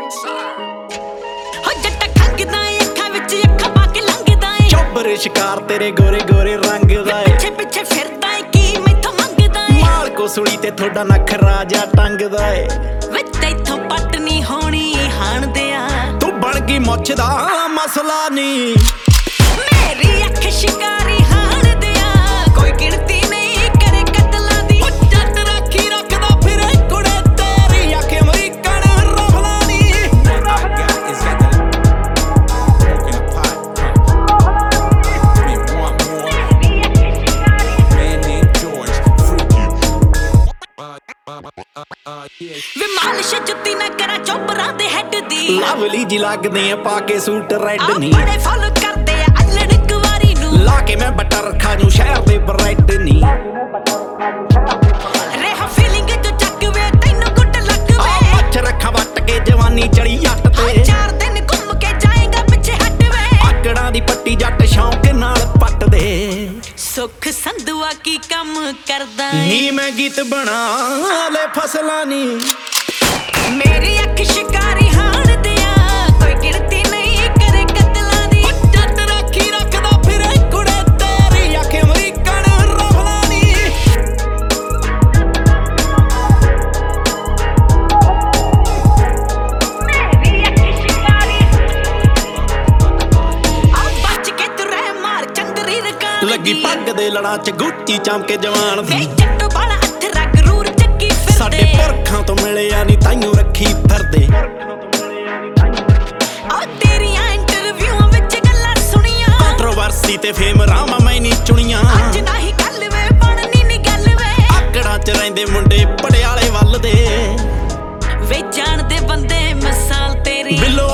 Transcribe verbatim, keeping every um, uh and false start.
चोबर शिकार तेरे गोरे गोरे रंग दा पिछे पिछे फिरदा है की मैथों मंगदा है माल को सुली ते थोड़ा नखरा जा टंगदा है वे तैथों पट नहीं होनी हाण दिया तू बन गई मुछ दा मसला नहीं मेरी अख शिकारी हाण दिया कोई गिनती नहीं करे कतला दी जट राखी रखदा फिरे कुड़े तेरी अख अमरीकन रफलानी वे मालिश जुत्ती ना करा चोपरां दे हेड दी लवली जी लगदे आ पाके सूट रेड नी बड़े फॉलो करदे आ अल्लड़ कुवारी नू लाके मैं बटर खा जूं शहर दे ब्रेड नी रेहा फीलिंग जो चक वे तैनू गुड लक वे मच्छ रखा वट के जवानी चढ़ी जट ते चार दिन घूम के जाएगा पिछे हट वे आकड़ां दी पट्टी जट शौक नाल पट दे सुख संधुआ की कम करदा नी मैं गीत बना ले फसला नी मेरी अख शिकारी हाण दिया कोई गिनती नहीं करे कतला दी जट राखी रखदा फिरे कुड़े तेरी अख अमरीकन रफलानी मेरी अख शिकारी आ बच के तू रह मार चंदरी रकान लगी पग दे लड़ा च गुच्ची चमके जवान दी जट्टो बाला हथ रग रूर ਚੱਕੀ ਫਿਰਦੇ ਸਾਡੇ ਪੁਰਖਾਂ ਤੋਂ ਮਿਲਿਆ ਨਹੀਂ ਤਾਈਓ ਰੱਖੀ ਫਿਰਦੇ ਆ ਤੇਰੀਆਂ ਇੰਟਰਵਿਊਆਂ ਵਿੱਚ ਗੱਲਾਂ ਸੁਣੀਆਂ ਕੰਟਰੋਵਰਸੀ ਤੇ ਫੇਮ ਰਾਮਾ ਮੈਂ ਨਹੀਂ ਚੁਣੀਆਂ ਅੱਜ ਨਹੀਂ ਗੱਲ ਵੇ ਬਣਨੀ ਨਹੀਂ ਗੱਲ ਵੇ ਆਕੜਾਂ ਚ ਰਹਿੰਦੇ ਮੁੰਡੇ ਪੜਿਆਲੇ ਵੱਲ ਦੇ ਵੇ ਜਾਣਦੇ ਬੰਦੇ ਮਿਸਾਲ ਤੇਰੀ